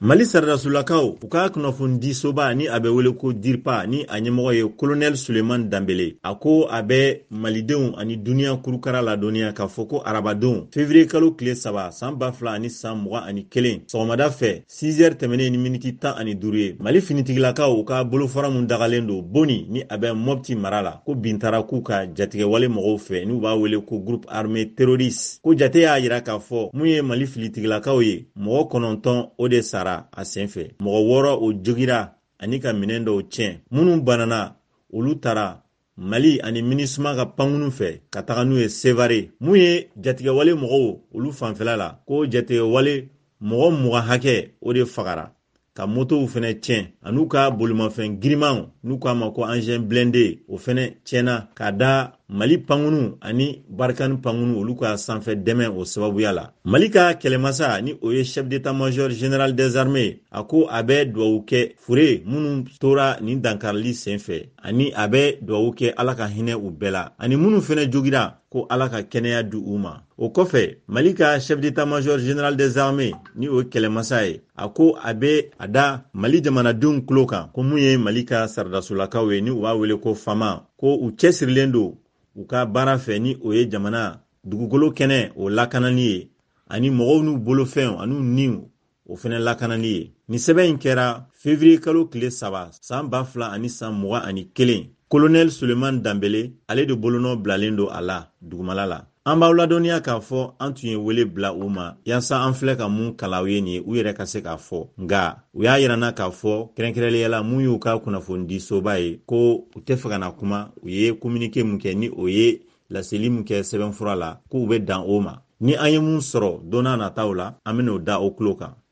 Mali sardarasulakaw u ka kunnafoni soba ni a bɛ wele ko DIRPA ni a ɲɛmɔgɔ ye Colonel Suleman Danbele. A ko a bɛ malidenw ani duniya kurukara ladɔnniya k'a fɔ ko arabadenw février kalo tile 3 san 2021 sɔgɔmada fɛ 6 heures tɛmɛnen ni miniti 15 ye Mali finitigilakaw u ka bolofara mun dagalen don Boni ni a bɛ Mopti mara la ko bin taara k'u ka jatigɛwale mɔgɔw fɛ n'u b'a wele ko groupe armé terroriste. Ko jate y'a yira k'a fɔ mun ye Mali filitigilakaw ye mɔgɔ 9 o de sara a senfɛ. Mɔgɔ 6 o jogira ani ka minɛn dɔw tiɲɛ. Minnu banana olu tara Mali ani MINUSMA ka pankunu fɛ ka taga n'u ye Sevare. Mun ye jatigɛwale mɔgɔw olu fanfɛla la ko jatigɛwale mɔgɔ 20 hakɛ o de fagara ka motow fɛnɛ tiɲɛ an'u ka bolimafɛn girimanw n'u k'a ma ko engin blindé o fɛnɛ tiɲɛna k'a da Mali pankunu ani Barkani pankunu olu ka sanfɛ dɛmɛ o sababuya la. Mali ka kɛlɛmasa ni o ye chef d'état-major général des armées a ko a bɛ duwawu kɛ fure minnu tora nin dankarili senfɛ ani a bɛ duwawu kɛ Ala ka hinɛ u bɛɛ la ani minnu fɛnɛ jogira ko Ala ka kɛnɛya di u ma. O kɔfɛ Mali ka chef d'état-major général des armées ni o ye kɛlɛmasa ye a ko a bɛ a da Mali jamanadenw tulo kan ko mun ye Mali ka sardarasulakaw ye ni u b'a wele ko fama ko u cɛsirilen don u ka baara fɛ ni o ye jamana dugukolo kɛnɛ o lakanani ye ani mɔgɔw n'u bolofɛnw ani niw o fɛnɛ lakanani ye. Ni sɛbɛn in kɛra février kalo tile 3 san 2021 Colonel Suleman Danbele ale de bolonɔ bilalen don a la dugumala la. An b'aw ladɔnniya k'a fɔ an tun ye wele bila u ma yaasa an filɛ ka mun kalaw ye nin ye u yɛrɛ ka se k'a fɔ. Nga u y'a yirana k'a fɔ kɛrɛnkɛrɛnnenya la mun y'u ka kunnafoni soba ye ko u tɛ fɛ ka na kuma u ye communiqué mun kɛ ni o ye laseli mun kɛ sɛbɛnfura la k'u bɛ dan o ma. Ni an ye mun sɔrɔ don n'a nataw la an bɛn'o da o tulo kan.